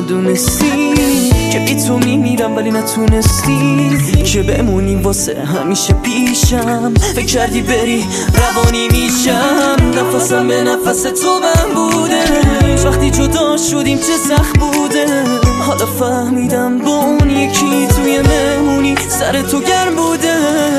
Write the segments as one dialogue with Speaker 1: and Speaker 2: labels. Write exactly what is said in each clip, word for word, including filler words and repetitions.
Speaker 1: دونستی که بی تو میمیرم ولی نتونستی که بمونی واسه همیشه پیشم. فکر کردی بری روانی میشم، نفسم به نفس تو بم بوده. وقتی جدا شدیم چه سخت بوده، حالا فهمیدم با اون یکی توی مهمونی سر تو گرم بوده.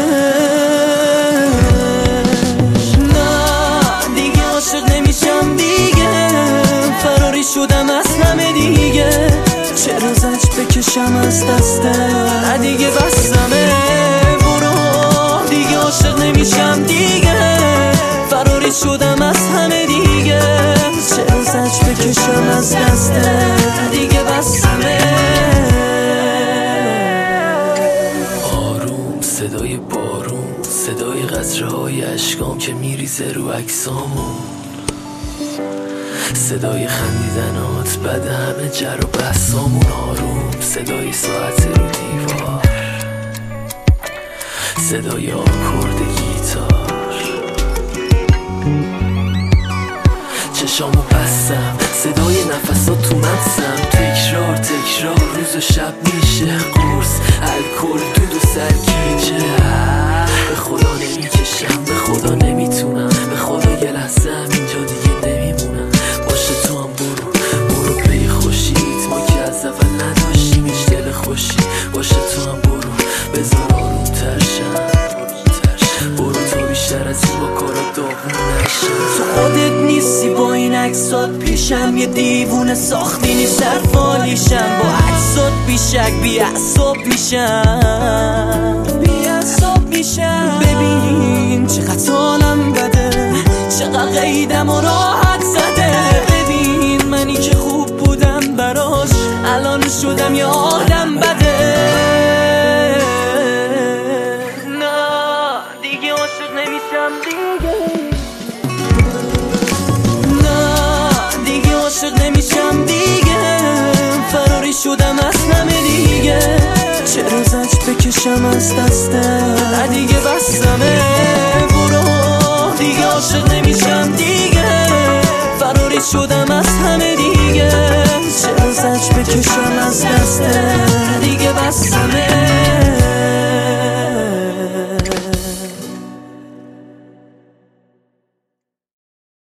Speaker 1: نه دیگه عاشق نمیشم دیگه، فراری شدم از همه دیگه. چرا زج بکشم از دسته، نه دیگه بسمه برو. دیگه عاشق نمیشم دیگه، فراری شدم از همه دیگه. چرا زج بکشم از دسته، نه دیگه بسمه.
Speaker 2: آروم صدای بارون، صدای قطره‌های اشکام که میریزه رو عکسامون، صدای خندیدنات بعد همه جر و بحثامون. آروم صدای ساعت رو دیوار، صدای آکورد گیتار. چشامو بستم، صدای نفسات تو مغزم. تکرار تکرار روز و شب میشه قرص، الکل دود و سرگیجه. به خدا نمیکشم، به خدا نمیتونم، به خدا یه لحظه همینجا دیگه نمیمونم. باشه تو هم برو برو پی خوشید، ما که از اول نداشتیم هیچ دل خوشی. باشه تو هم برو بذار آروم ترشم، برو تا بیشتر از این با کارا داغون نشم.
Speaker 1: تو خودت نیستی با این عکسات پیشم، یه دیوونه ساختی نیست در فالیشم. با عکسات بیشک بی اعصاب میشم، بی اعصاب میشم. ببین چقدر حالم بده، چقدر قیدم و راحت زده. ببین منی که خوب بودم براش، الان شدم یه آدم بده. نه دیگه عاشق نمیشم دیگه، عاشق نمیشم دیگه، فراری شدم از همه دیگه. چرا زج بکشم از دسته، نه دیگه بسمه برو. دیگه عاشق نمیشم دیگه، فراری شدم از همه دیگه. چرا زج بکشم از دسته، نه دیگه بسمه.